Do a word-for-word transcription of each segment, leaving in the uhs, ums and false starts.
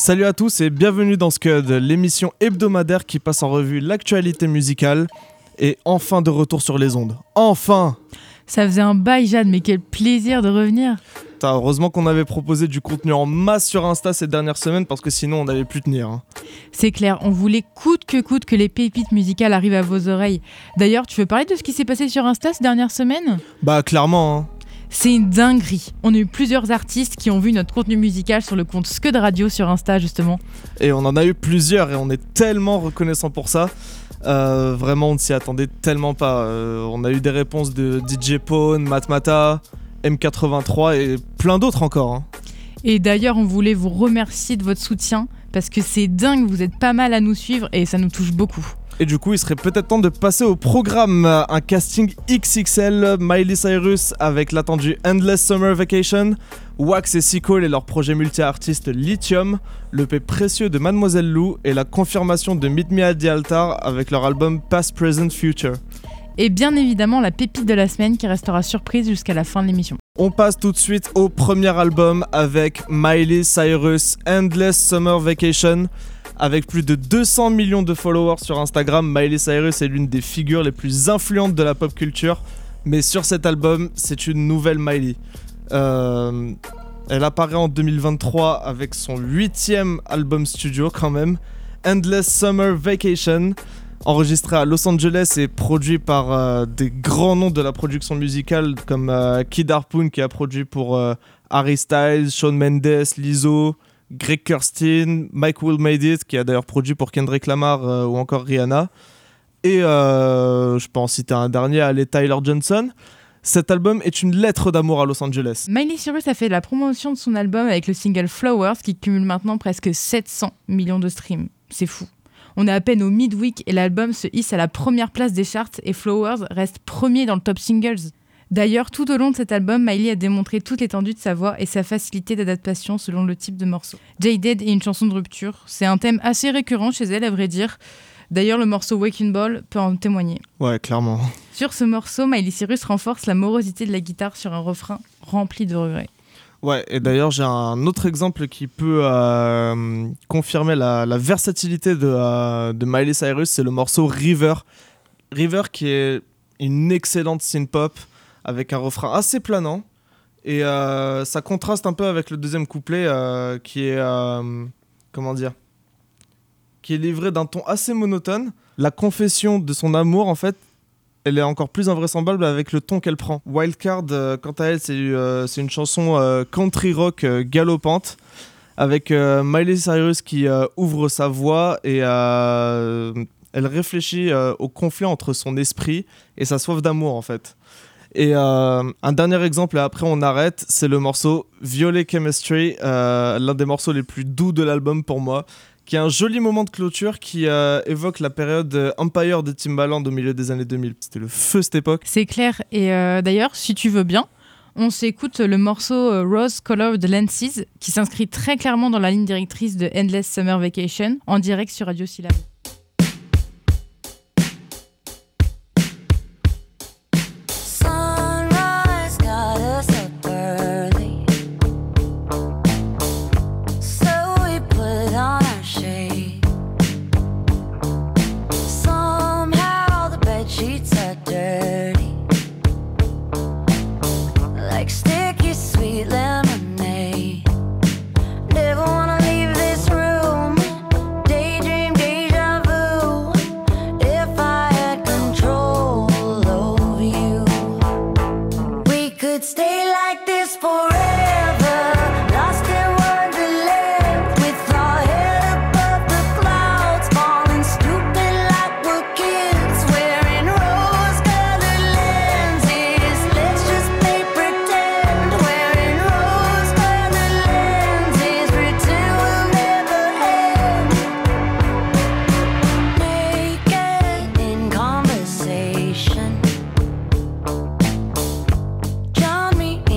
Salut à tous et bienvenue dans Scud, l'émission hebdomadaire qui passe en revue l'actualité musicale et enfin de retour sur les ondes. Enfin! Ça faisait un bail, Jade, mais quel plaisir de revenir! T'as, heureusement qu'on avait proposé du contenu en masse sur Insta ces dernières semaines parce que sinon on n'avait plus tenir. Hein. C'est clair, on voulait coûte que coûte que les pépites musicales arrivent à vos oreilles. D'ailleurs, tu veux parler de ce qui s'est passé sur Insta ces dernières semaines? Bah clairement, hein. C'est une dinguerie. On a eu plusieurs artistes qui ont vu notre contenu musical sur le compte Scud Radio sur Insta, justement. Et on en a eu plusieurs et on est tellement reconnaissant pour ça. Euh, vraiment, on ne s'y attendait tellement pas. Euh, on a eu des réponses de D J Pone, Matmata, M quatre-vingt-trois et plein d'autres encore. Hein. Et d'ailleurs, on voulait vous remercier de votre soutien parce que c'est dingue, vous êtes pas mal à nous suivre et ça nous touche beaucoup. Et du coup, il serait peut-être temps de passer au programme. Un casting X X L, Miley Cyrus avec l'attendu Endless Summer Vacation, Wax et Sequel et leur projet multi-artiste Lithium, l'E P précieux de Mademoiselle Lou et la confirmation de Meet Me at the Altar avec leur album Past, Present, Future. Et bien évidemment, la pépite de la semaine qui restera surprise jusqu'à la fin de l'émission. On passe tout de suite au premier album avec Miley Cyrus, Endless Summer Vacation. Avec plus de deux cents millions de followers sur Instagram, Miley Cyrus est l'une des figures les plus influentes de la pop culture. Mais sur cet album, c'est une nouvelle Miley. Euh, elle apparaît en deux mille vingt-trois avec son huitième album studio quand même, Endless Summer Vacation, enregistré à Los Angeles et produit par euh, des grands noms de la production musicale comme euh, Kid Harpoon qui a produit pour euh, Harry Styles, Shawn Mendes, Lizzo, Greg Kurstin, Mike Will Made It qui a d'ailleurs produit pour Kendrick Lamar euh, ou encore Rihanna et euh, je peux en citer un dernier, allez, Tyler Johnson. Cet album est une lettre d'amour à Los Angeles. Miley Cyrus a fait la promotion de son album avec le single Flowers qui cumule maintenant presque sept cents millions de streams. C'est fou. On est à peine au midweek et l'album se hisse à la première place des charts et Flowers reste premier dans le top singles. D'ailleurs, tout au long de cet album, Miley a démontré toute l'étendue de sa voix et sa facilité d'adaptation selon le type de morceau. Jaded est une chanson de rupture, c'est un thème assez récurrent chez elle à vrai dire. D'ailleurs, le morceau Waking Ball peut en témoigner. Ouais, clairement. Sur ce morceau, Miley Cyrus renforce la morosité de la guitare sur un refrain rempli de regrets. Ouais, et d'ailleurs, j'ai un autre exemple qui peut euh, confirmer la, la versatilité de, euh, de Miley Cyrus, c'est le morceau River. River qui est une excellente synth-pop, avec un refrain assez planant et euh, ça contraste un peu avec le deuxième couplet euh, qui est euh, comment dire qui est livré d'un ton assez monotone. La confession de son amour en fait elle est encore plus invraisemblable avec le ton qu'elle prend. Wildcard euh, quant à elle c'est, euh, c'est une chanson euh, country rock euh, galopante avec euh, Miley Cyrus qui euh, ouvre sa voix et euh, elle réfléchit euh, au conflit entre son esprit et sa soif d'amour en fait. Et euh, un dernier exemple, et après on arrête, c'est le morceau Violet Chemistry, euh, l'un des morceaux les plus doux de l'album pour moi, qui est un joli moment de clôture qui euh, évoque la période Empire de Timbaland au milieu des années deux mille. C'était le feu cette époque. C'est clair, et euh, d'ailleurs, si tu veux bien, on s'écoute le morceau euh, Rose Colored Lenses, qui s'inscrit très clairement dans la ligne directrice de Endless Summer Vacation, en direct sur Radio Syllab. John me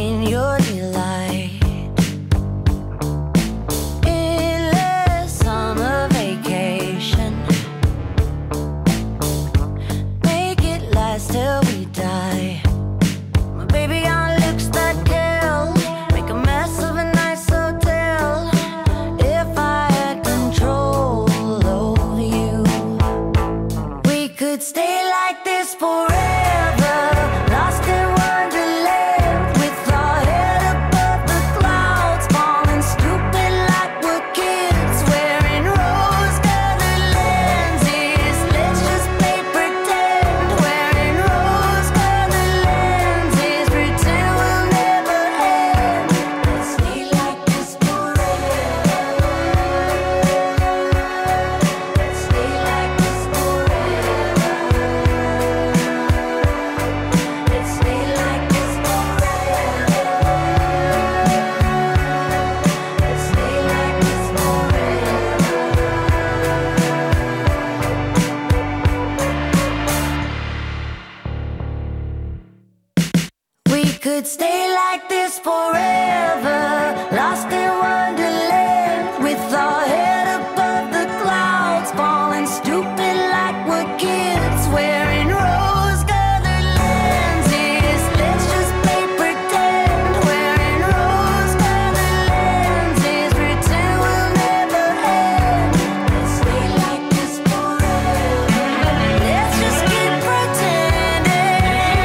could stay like this forever, lost in wonderland, with our head above the clouds, falling stupid like we're kids, wearing rose-colored lenses. Let's just play pretend, wearing rose-colored lenses, pretend we'll never end. Let's stay like this forever. Let's just keep pretending.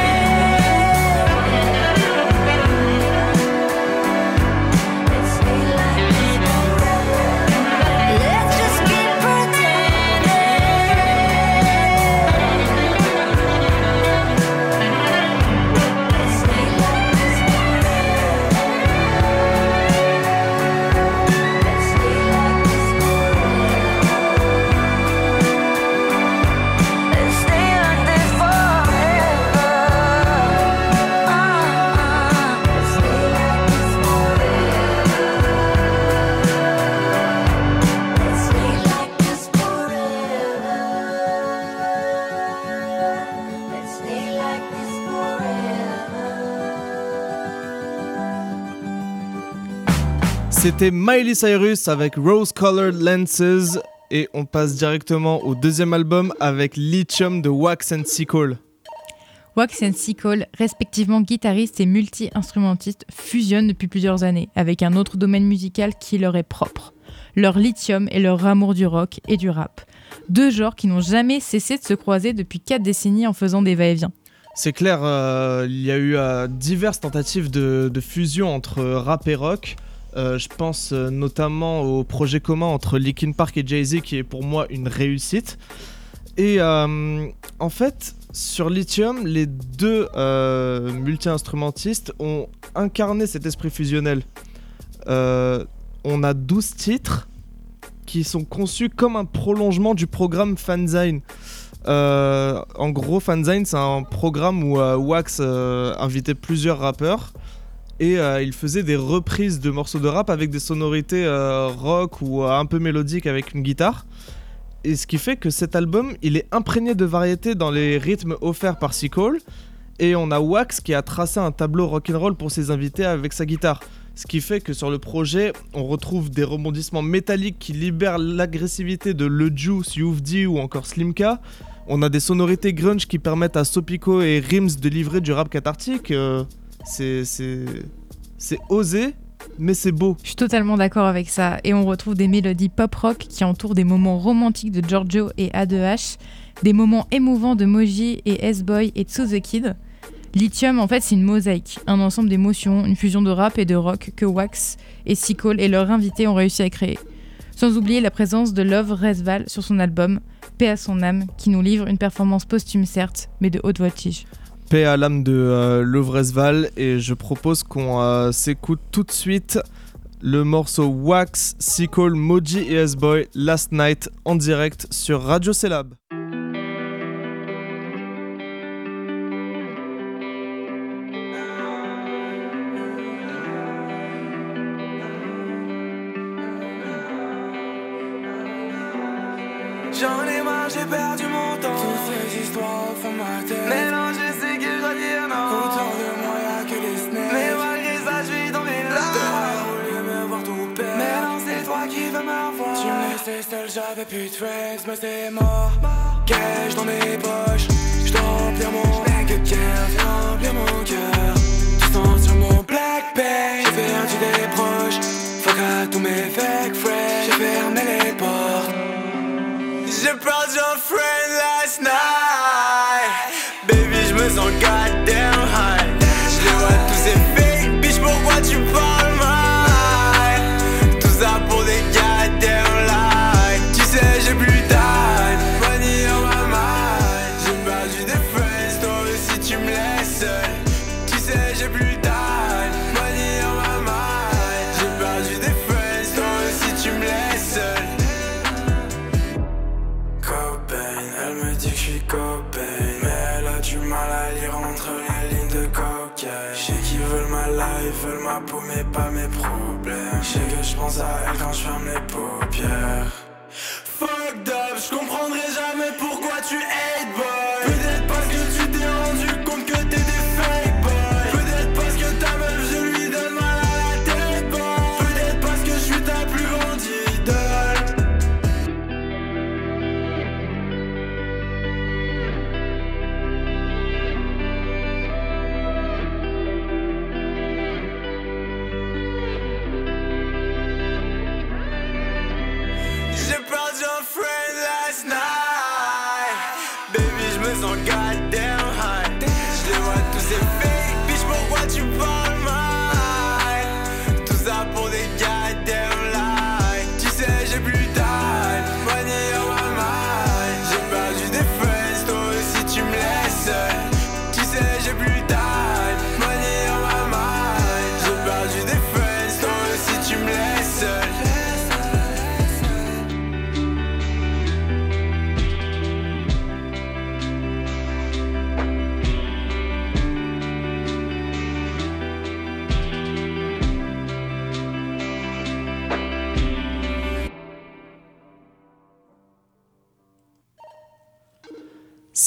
Let's stay like this forever. Let's just keep C'était Miley Cyrus avec Rose Colored Lenses et on passe directement au deuxième album avec Lithium de Wax and Seacole. Wax and Seacole, respectivement guitaristes et multi-instrumentistes, fusionnent depuis plusieurs années avec un autre domaine musical qui leur est propre. Leur lithium et leur amour du rock et du rap. Deux genres qui n'ont jamais cessé de se croiser depuis quatre décennies en faisant des va-et-vient. C'est clair, euh, il y a eu euh, diverses tentatives de, de fusion entre rap et rock. Euh, je pense euh, notamment au projet commun entre Linkin Park et Jay-Z qui est pour moi une réussite. Et euh, en fait, sur Lithium, les deux euh, multi-instrumentistes ont incarné cet esprit fusionnel. Euh, on a douze titres qui sont conçus comme un prolongement du programme Fanzine. Euh, en gros, Fanzine, c'est un programme où euh, Wax euh, invitait plusieurs rappeurs. Et euh, il faisait des reprises de morceaux de rap avec des sonorités euh, rock ou euh, un peu mélodiques avec une guitare. Et ce qui fait que cet album, il est imprégné de variété dans les rythmes offerts par Seacole. Et on a Wax qui a tracé un tableau rock'n'roll pour ses invités avec sa guitare. Ce qui fait que sur le projet, on retrouve des rebondissements métalliques qui libèrent l'agressivité de Le Juice, You've D ou encore Slimka. On a des sonorités grunge qui permettent à Sopico et Rims de livrer du rap cathartique. Euh, c'est, c'est, c'est osé, mais c'est beau. Je suis totalement d'accord avec ça. Et on retrouve des mélodies pop-rock qui entourent des moments romantiques de Giorgio et A deux H, des moments émouvants de Moji et S-Boy et Tsu The Kid. Lithium, en fait, c'est une mosaïque, un ensemble d'émotions, une fusion de rap et de rock que Wax et Seacole et leurs invités ont réussi à créer. Sans oublier la présence de Love Resval sur son album, Paix à son âme, qui nous livre une performance posthume certes, mais de haute voltige. Paix à l'âme de euh, Love Resval, et je propose qu'on euh, s'écoute tout de suite le morceau Wax, Seacole, Moji et S-Boy, Last Night, en direct sur Radio Célab. J'en ai marre, j'ai perdu mon temps. Toutes ces histoires au fond de ma tête. Maintenant je sais que je dois dire non. Autour de moi y'a que des snakes. Mais malgré ça je vis dans mes larmes. T'aurais voulu me voir tout perdre. Maintenant c'est toi qui veux me revoir. Tu me laissais seul, j'avais plus de friends. Mais c'est mort. Cash dans mes poches. J'dois remplir mon bank account. Viens remplir mon cœur. Tu sens sur mon black page. J'ai perdu des proches. Fuck à tous mes fake friends. J'ai fermé les portes. J'ai perdu un friend last night. Baby, je me sens goddamn high. Je les vois tous ces fake bitch, pourquoi tu parles mal? Tout ça pour des goddamn lies. Tu sais, j'ai plus time. Money on my mind. J'ai perdu des friends, toi aussi tu me laisses seul. Tu sais, j'ai plus time. Money on my mind. J'ai perdu des friends, toi aussi tu me laisses seul. Elle me dit que je suis copain, mais elle a du mal à lire entre les lignes de cocaïne. Je sais qu'ils veulent ma life, veulent ma peau mais pas mes problèmes. Je sais que je pense à elle quand je ferme les paupières. Fucked up, je comprendrai jamais pourquoi tu hate boy. Peut-être parce que tu t'es rendu compte que t'es des fake boy. Peut-être parce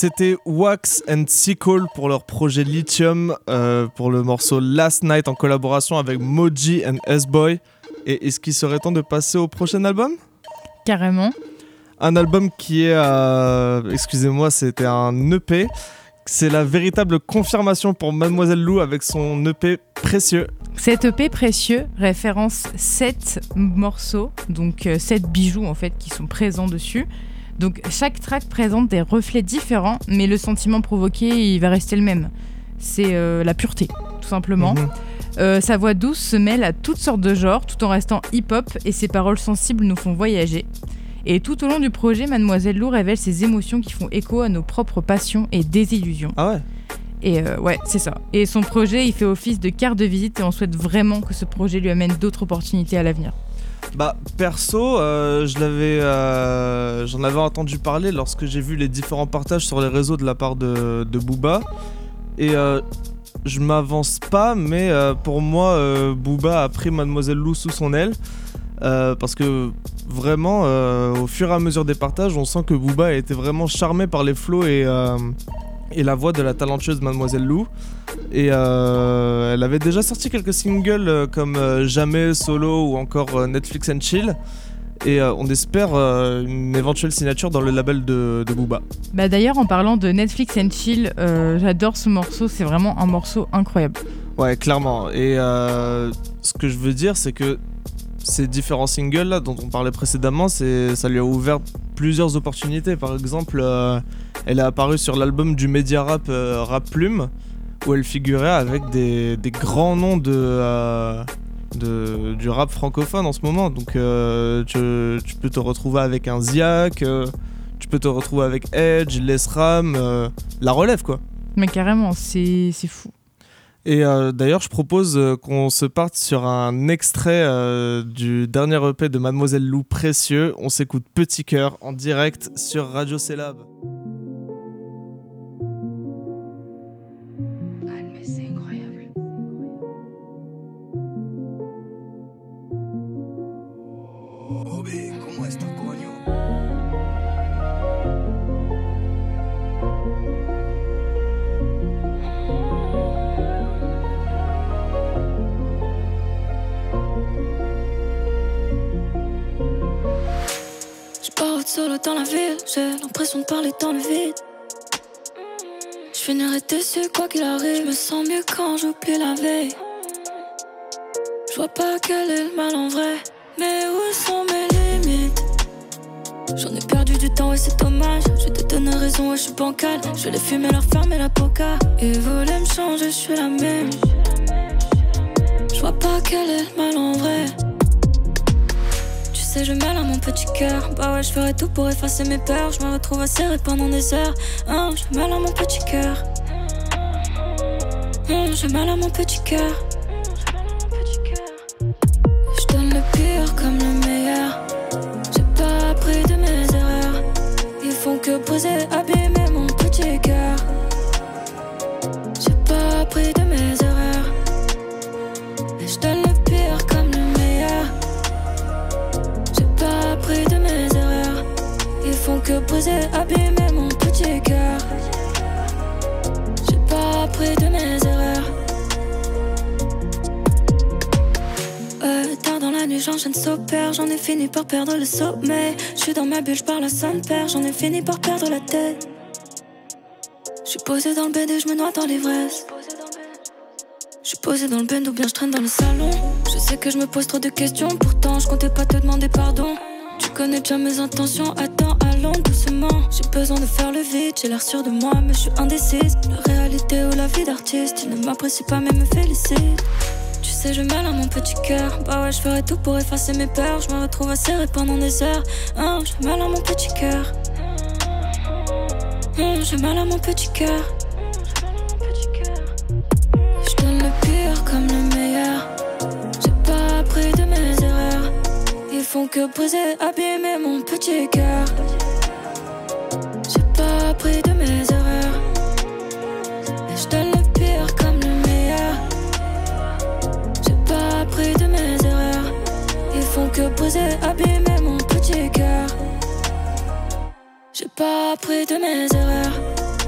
c'était Wax and Sequel pour leur projet Lithium, euh, pour le morceau Last Night en collaboration avec Moji and S-Boy. Et est-ce qu'il serait temps de passer au prochain album ? Carrément. Un album qui est, euh, excusez-moi, c'était un E P. C'est la véritable confirmation pour Mademoiselle Lou avec son E P Précieux. Cet E P Précieux référence sept morceaux, donc euh, sept bijoux en fait qui sont présents dessus. Donc chaque track présente des reflets différents, mais le sentiment provoqué il va rester le même. C'est euh, la pureté, tout simplement. Mmh. Euh, sa voix douce se mêle à toutes sortes de genres, tout en restant hip-hop, et ses paroles sensibles nous font voyager. Et tout au long du projet, Mademoiselle Lou révèle ses émotions qui font écho à nos propres passions et désillusions. Ah ouais. Et euh, ouais, c'est ça. Et son projet, il fait office de carte de visite, et on souhaite vraiment que ce projet lui amène d'autres opportunités à l'avenir. Bah perso, euh, je l'avais, euh, j'en avais entendu parler lorsque j'ai vu les différents partages sur les réseaux de la part de, de Booba. Et euh, je m'avance pas, mais euh, pour moi, euh, Booba a pris Mademoiselle Lou sous son aile. Euh, parce que vraiment, euh, au fur et à mesure des partages, on sent que Booba a été vraiment charmé par les flows et, euh, et la voix de la talentueuse Mademoiselle Lou. Et euh, elle avait déjà sorti quelques singles euh, comme euh, Jamais, Solo ou encore euh, Netflix and Chill. Et euh, on espère euh, une éventuelle signature dans le label de, de Booba. Bah d'ailleurs, en parlant de Netflix and Chill, euh, j'adore ce morceau, c'est vraiment un morceau incroyable. Ouais, clairement. Et euh, ce que je veux dire, c'est que ces différents singles là dont on parlait précédemment, c'est, ça lui a ouvert plusieurs opportunités. Par exemple, euh, elle est apparue sur l'album du média rap euh, Rap Plume, où elle figurait avec des, des grands noms de, euh, de, du rap francophone en ce moment. Donc euh, tu, tu peux te retrouver avec un Ziak, euh, tu peux te retrouver avec Edge, Lesram, euh, la relève quoi. Mais carrément, c'est, c'est fou. Et euh, d'ailleurs, je propose euh, qu'on se parte sur un extrait euh, du dernier E P de Mademoiselle Lou Précieux. On s'écoute Petit Cœur en direct sur Radio Célab. Solo dans la ville, j'ai l'impression de parler dans le vide. Je finirai déçu quoi qu'il arrive. Je me sens mieux quand j'oublie la veille. Je vois pas quel est le mal en vrai, mais où sont mes limites? J'en ai perdu du temps et c'est dommage. Je vais te donner raison et je suis bancal. Je vais les fumer, leur fermer la boca. Ils voulaient me changer, je suis la même. Je vois pas quel est le mal en vrai. Je mêle à mon petit cœur. Bah ouais, je ferai tout pour effacer mes peurs. Je me retrouve à serrer pendant des heures. Hein, je mêle à mon petit cœur. Hein, je mêle à mon petit cœur. Je donne le pire comme le meilleur. J'ai pas appris de mes erreurs. Ils font que poser, abîmer mon petit cœur. J'ai pas appris de mes erreurs. Et je donne le pire comme le meilleur. Appris de mes erreurs. Ils font que poser, abîmer mon petit cœur. J'ai pas appris de mes erreurs. Euh, tard dans la nuit, j'enchaîne s'opère. J'en ai fini par perdre le sommeil. J'suis dans ma bulle, j'parle à son père. J'en ai fini par perdre la tête. J'suis posé dans le bed et j'me noie dans l'ivresse. J'suis posé dans le bed ou bien j'traîne dans le salon. Je sais que je me pose trop de questions. Pourtant je comptais pas te demander pardon. Tu connais déjà mes intentions, attends, allons doucement. J'ai besoin de faire le vide, j'ai l'air sûre de moi, mais je suis indécise. La réalité ou la vie d'artiste, il ne m'apprécie pas mais me félicite. Tu sais, je mêle à mon petit cœur. Bah ouais, je ferai tout pour effacer mes peurs. Je me retrouve à serrer pendant des heures. Hein, je mêle à mon petit cœur. Hein, je mêle à mon petit cœur. Je donne le pire comme le meilleur. J'ai pas appris de mes erreurs. Ils font que poser, abîmer mon petit cœur. J'ai pas appris de mes erreurs. Et je donne le pire comme le meilleur. J'ai pas appris de mes erreurs. Ils font que poser, abîmer mon petit cœur. J'ai pas appris de mes erreurs.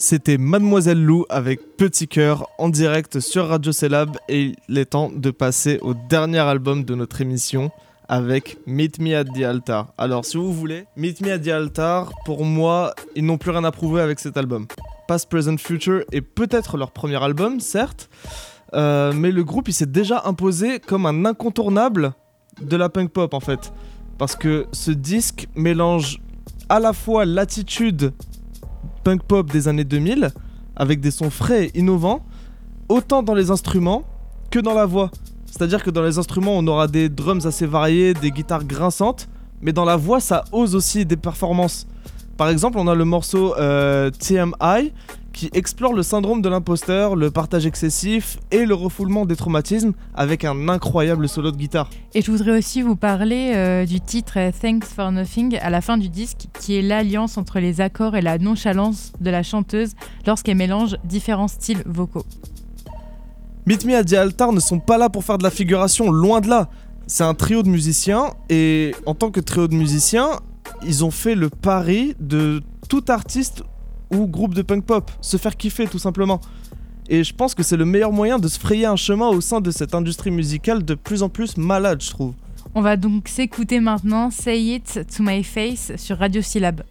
C'était Mademoiselle Lou avec Petit Cœur en direct sur Radio C-Lab et il est temps de passer au dernier album de notre émission avec Meet Me at the Altar. Alors si vous voulez, Meet Me at the Altar, pour moi, ils n'ont plus rien à prouver avec cet album. Past, Present, Future est peut-être leur premier album, certes, euh, mais le groupe il s'est déjà imposé comme un incontournable de la punk pop en fait. Parce que ce disque mélange à la fois l'attitude punk pop des années deux mille, avec des sons frais et innovants, autant dans les instruments que dans la voix. C'est-à-dire que dans les instruments, on aura des drums assez variés, des guitares grinçantes, mais dans la voix, ça ose aussi des performances. Par exemple, on a le morceau euh, T M I, qui explore le syndrome de l'imposteur, le partage excessif et le refoulement des traumatismes avec un incroyable solo de guitare. Et je voudrais aussi vous parler euh, du titre euh, Thanks for Nothing à la fin du disque, qui est l'alliance entre les accords et la nonchalance de la chanteuse lorsqu'elle mélange différents styles vocaux. Meet Me at the Altar ne sont pas là pour faire de la figuration, loin de là. C'est un trio de musiciens et en tant que trio de musiciens, ils ont fait le pari de tout artiste ou groupe de punk pop, se faire kiffer tout simplement. Et je pense que c'est le meilleur moyen de se frayer un chemin au sein de cette industrie musicale de plus en plus malade, je trouve. On va donc s'écouter maintenant Say It to My Face sur Radio C-Lab.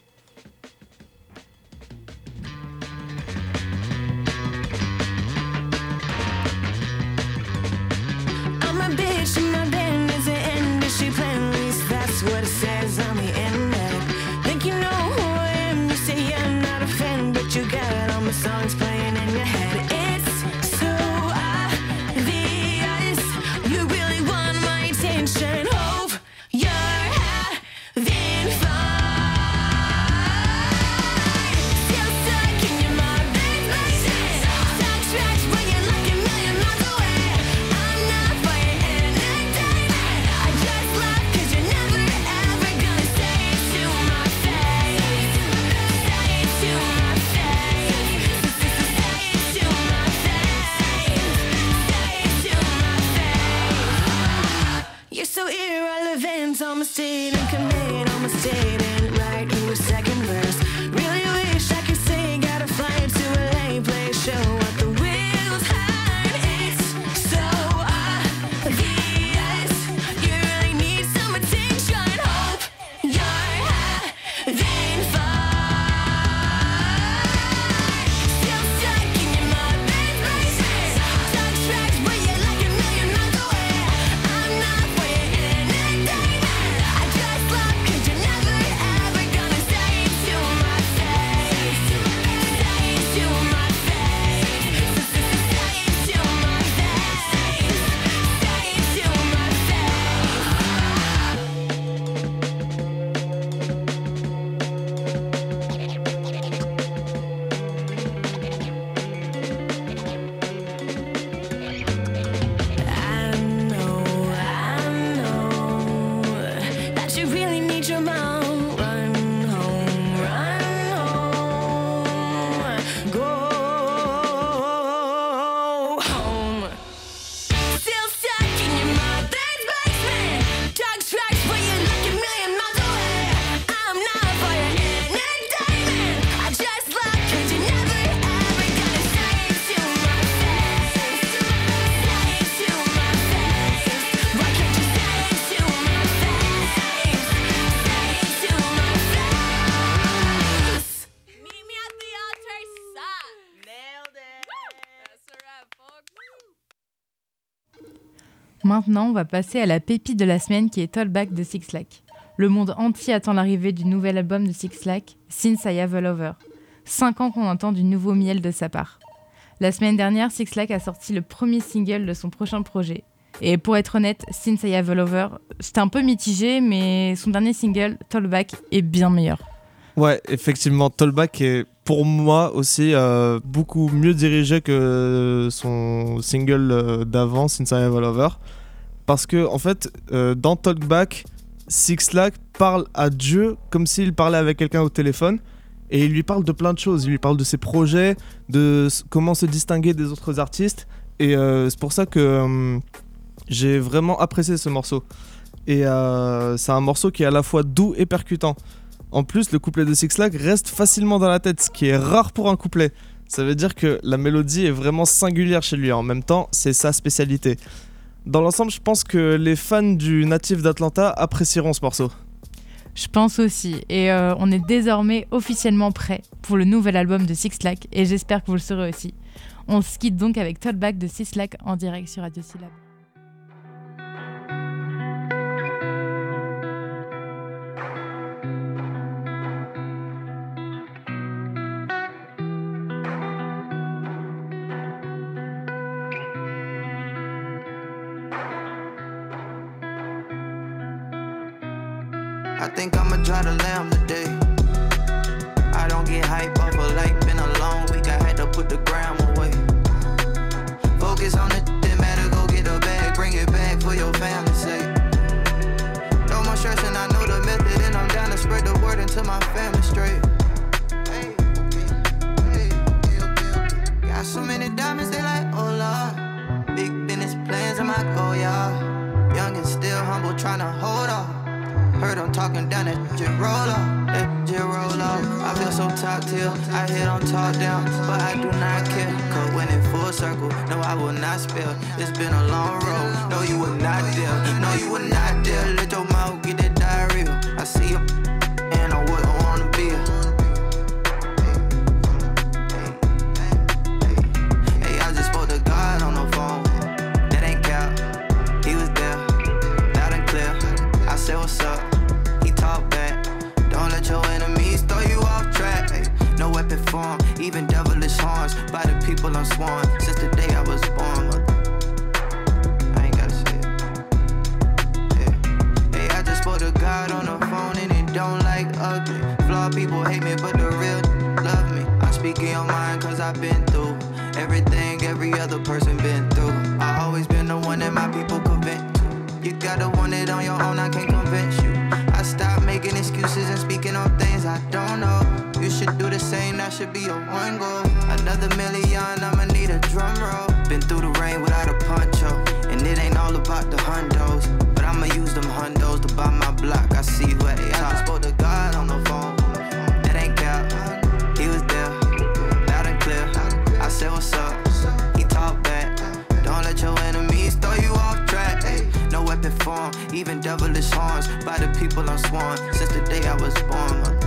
I'm a bitch and my band is an industry plan. At least that's what it says on the internet. Think you know who I am? You say I'm not a fan, but you got all my songs playing in your head. It's so obvious. You really want my attention. Hope you're having fun. Still stuck in your mind, baby. Talk trash when you're like a million miles away. I'm not for your entertainment. I just laugh 'cause you're never ever gonna say it to my face. Say it to my face. Say it to my face. Say it to my face. You're so irrelevant, almost didn't commit, almost didn't write you a second verse. Really wish I could say got a flight to L A, play a show at the wheels high. It's so obvious. You really need some attention. Hope you're having fun. Still stuck in your mind, baby. Talk tracks, but you're like a million miles away. I'm not for your entertainment. I just laugh 'cause you're never ever gonna say it to my face. Say it to my face. Say it to my face. Say it to my I know, I know that you really need your mom. Run home, run home, go home. Still stuck in your mother's basement. Dog tracks for you like a million miles away. I'm not for your entertainment. I just laugh 'cause you're never ever gonna say it to my face. Say it to my face. Why can't you say it to my face? Say it to my face. Meet me at the altar, son. Nailed it. That's a wrap, folks. Maintenant, on va passer à la pépite de la semaine qui est Tollback de Six Lack. Le monde entier attend l'arrivée du nouvel album de Six Lack, Since I Have a Lover. Cinq ans qu'on entend du nouveau miel de sa part. La semaine dernière, Six Lack a sorti le premier single de son prochain projet. Et pour être honnête, Since I Have a Lover, c'était un peu mitigé, mais son dernier single, Tollback, est bien meilleur. Ouais, effectivement, Tollback est pour moi aussi euh, beaucoup mieux dirigé que son single euh, d'avant, Since I Have a Lover. Parce que, en fait, euh, dans Talkback, Six Lack parle à Dieu comme s'il parlait avec quelqu'un au téléphone. Et il lui parle de plein de choses. Il lui parle de ses projets, de s- comment se distinguer des autres artistes. Et euh, c'est pour ça que euh, j'ai vraiment apprécié ce morceau. Et euh, c'est un morceau qui est à la fois doux et percutant. En plus, le couplet de Six Lack reste facilement dans la tête, ce qui est rare pour un couplet. Ça veut dire que la mélodie est vraiment singulière chez lui. En même temps, c'est sa spécialité. Dans l'ensemble, je pense que les fans du natif d'Atlanta apprécieront ce morceau. Je pense aussi. Et euh, on est désormais officiellement prêt pour le nouvel album de Six Lack. Et j'espère que vous le serez aussi. On se quitte donc avec Tote Bag de Six Lack en direct sur Radio Syllab. I think I'ma try to lamb today. I don't get hype off a like, been a long week, I had to put the gram away. Focus on it, it matter, go get a bag, bring it back for your family's sake. No more stress and I know the method and I'm down to spread the word until my family straight. Hey, hey, hey, got so many diamonds, they like, oh Lord. Big business plans, I'm like, oh y'all. Young and still humble, tryna hold off. Heard I'm talking down, that shit roll off, that shit roll off. I feel so top tier, I hit on talk down, but I do not care. Cause when in full circle, no I will not spill. It's been a long road, no you were not there, no you were not there. Let your mouth get that diarrhea. I see you, and I wouldn't wanna be a. Hey, I just spoke to God on the phone, that ain't cap, he was there, loud and clear. I said what's up, he talked back. Don't let your enemies throw you off track. Ay, no weapon form, even devilish horns. By the people I'm sworn, since the day I was born. I ain't gotta say it. Yeah. Hey, I just spoke to God on the phone and he don't like ugly. Flawed people hate me, but the real love me. I'm speaking your mind cause I've been through everything every other person been through. I always been the one that my people convince. You gotta want it on your own, I can't convince you. I stopped making excuses and speaking on things I don't know. You should do the same, that should be your one goal. Another million, I'ma need a drum roll. Been through the rain without a poncho, and it ain't all about the hundos. But I'ma use them hundos to buy my block, I see you at the top. I just spoke to God on the phone, that ain't cap, he was there, loud and clear. I said what's up, he talked back. Don't let your enemies throw you off track. Ay, no weapon form, even devilish horns. By the people I'm sworn, since the day I was born.